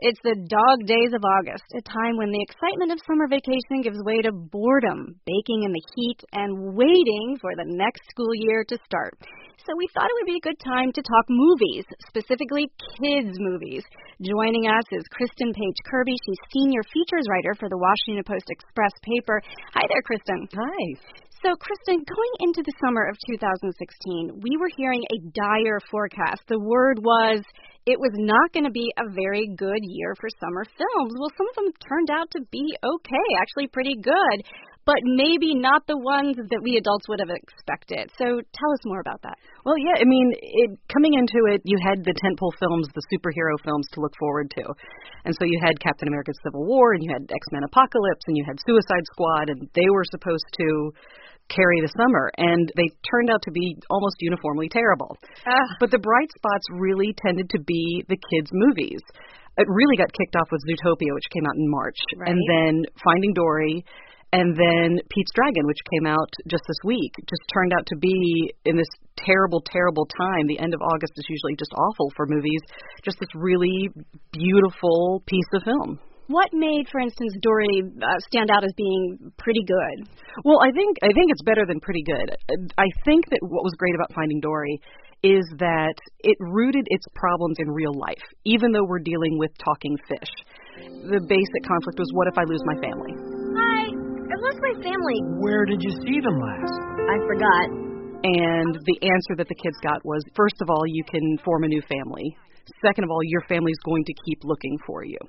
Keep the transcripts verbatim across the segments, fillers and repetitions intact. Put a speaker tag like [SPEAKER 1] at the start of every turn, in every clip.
[SPEAKER 1] It's the dog days of August, a time when the excitement of summer vacation gives way to boredom, baking in the heat, and waiting for the next school year to start. So we thought it would be a good time to talk movies, specifically kids' movies. Joining us is Kristen Page Kirby. She's senior features writer for the Washington Post Express paper. Hi there, Kristen.
[SPEAKER 2] Hi.
[SPEAKER 1] So, Kristen, going into the summer of two thousand sixteen, we were hearing a dire forecast. The word was it was not going to be a very good year for summer films. Well, some of them turned out to be okay, actually pretty good, but maybe not the ones that we adults would have expected. So tell us more about that.
[SPEAKER 2] Well, yeah, I mean, it, coming into it, you had the tentpole films, the superhero films to look forward to. And so you had Captain America Civil War, and you had X-Men Apocalypse, and you had Suicide Squad, and they were supposed to carry the summer, and they turned out to be almost uniformly terrible.
[SPEAKER 1] Uh,
[SPEAKER 2] but the bright spots really tended to be the kids' movies. It really got kicked off with Zootopia, which came out in March,
[SPEAKER 1] right.
[SPEAKER 2] and then Finding Dory, and then Pete's Dragon, which came out just this week, just turned out to be, in this terrible, terrible time, the end of August is usually just awful for movies, just this really beautiful piece of film.
[SPEAKER 1] What made, for instance, Dory uh, stand out as being pretty good?
[SPEAKER 2] Well, I think I think it's better than pretty good. I think that what was great about Finding Dory is that it rooted its problems in real life, even though we're dealing with talking fish. The basic conflict was, what if I lose my family?
[SPEAKER 3] Hi, I lost my family.
[SPEAKER 4] Where did you see them last?
[SPEAKER 3] I forgot.
[SPEAKER 2] And the answer that the kids got was, first of all, you can form a new family. Second of all, your family's going to keep looking for you.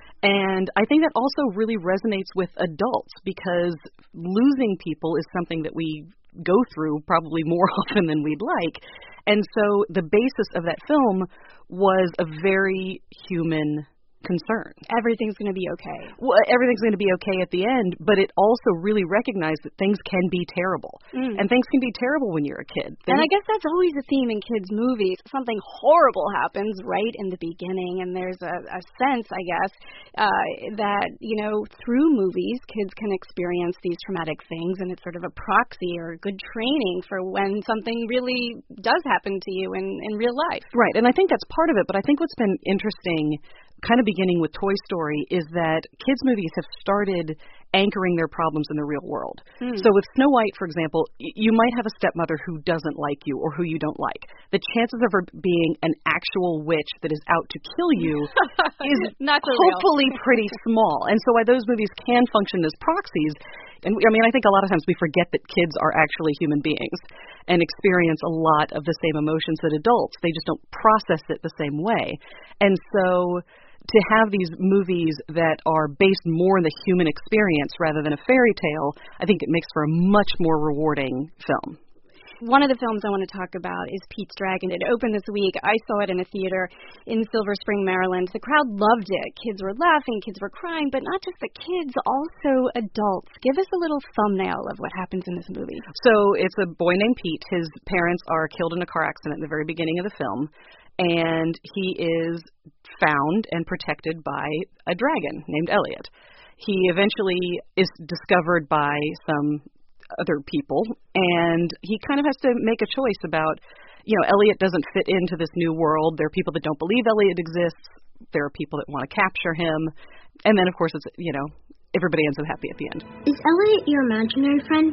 [SPEAKER 2] And I think that also really resonates with adults, because losing people is something that we go through probably more often than we'd like. And so the basis of that film was a very human concern.
[SPEAKER 1] Everything's going to be okay.
[SPEAKER 2] Well, everything's going to be okay at the end, but it also really recognized that things can be terrible.
[SPEAKER 1] Mm.
[SPEAKER 2] And things can be terrible when you're a kid.
[SPEAKER 1] Things and I guess that's always a theme in kids' movies. Something horrible happens right in the beginning, and there's a, a sense, I guess, uh, that, you know, through movies, kids can experience these traumatic things, and it's sort of a proxy or good training for when something really does happen to you in, in real life.
[SPEAKER 2] Right, and I think that's part of it, but I think what's been interesting, kind of beginning with Toy Story, is that kids' movies have started anchoring their problems in the real world. Hmm. So with Snow White, for example, y- you might have a stepmother who doesn't like you or who you don't like. The chances of her being an actual witch that is out to kill you is
[SPEAKER 1] Not so
[SPEAKER 2] hopefully
[SPEAKER 1] real.
[SPEAKER 2] pretty small. And so why those movies can function as proxies. And we, I mean, I think a lot of times we forget that kids are actually human beings and experience a lot of the same emotions that adults. They just don't process it the same way. And so to have these movies that are based more in the human experience rather than a fairy tale, I think it makes for a much more rewarding film.
[SPEAKER 1] One of the films I want to talk about is Pete's Dragon. It opened this week. I saw it in a theater in Silver Spring, Maryland. The crowd loved it. Kids were laughing, kids were crying, but not just the kids, also adults. Give us a little thumbnail of what happens in this movie.
[SPEAKER 2] So it's a boy named Pete. His parents are killed in a car accident at the very beginning of the film, and he is found and protected by a dragon named Elliot. He eventually is discovered by some other people, and he kind of has to make a choice about, you know, Elliot doesn't fit into this new world. There are people that don't believe Elliot exists. There are people that want to capture him. And then, of course, it's, you know, everybody ends up happy at the end.
[SPEAKER 3] Is Elliot your imaginary friend?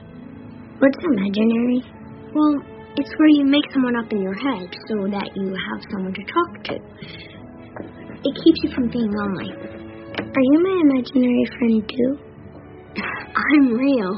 [SPEAKER 3] What's imaginary? Well, it's where you make someone up in your head so that you have someone to talk to. It keeps you from being lonely. Are you my imaginary friend too? I'm real.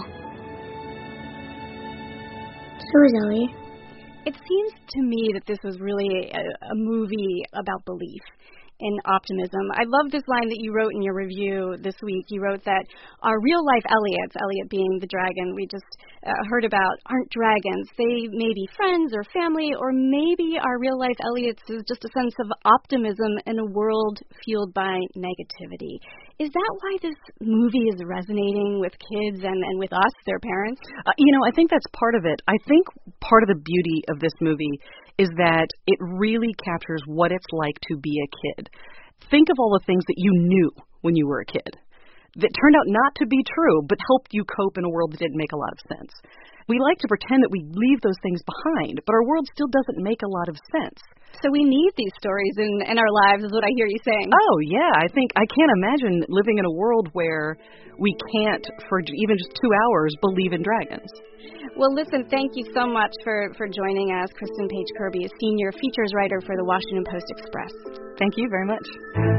[SPEAKER 3] So is Elliot.
[SPEAKER 1] It seems to me that this was really a, a movie about belief and optimism. I love this line that you wrote in your review this week. You wrote that our real-life Elliots, Elliot being the dragon we just uh, heard about, aren't dragons. They may be friends or family, or maybe our real-life Elliots is just a sense of optimism in a world fueled by negativity. Is that why this movie is resonating with kids and, and with us, their parents?
[SPEAKER 2] Uh, you know, I think that's part of it. I think part of the beauty of this movie is that it really captures what it's like to be a kid. Think of all the things that you knew when you were a kid. that turned out not to be true, but helped you cope in a world that didn't make a lot of sense. We like to pretend that we leave those things behind, but our world still doesn't make a lot of sense.
[SPEAKER 1] So we need these stories in, in our lives, is what I hear you saying.
[SPEAKER 2] Oh, yeah. I think I can't imagine living in a world where we can't, for even just two hours, believe in dragons.
[SPEAKER 1] Well, listen, thank you so much for, for joining us. Kristen Page Kirby, a senior features writer for the Washington Post Express.
[SPEAKER 2] Thank you very much.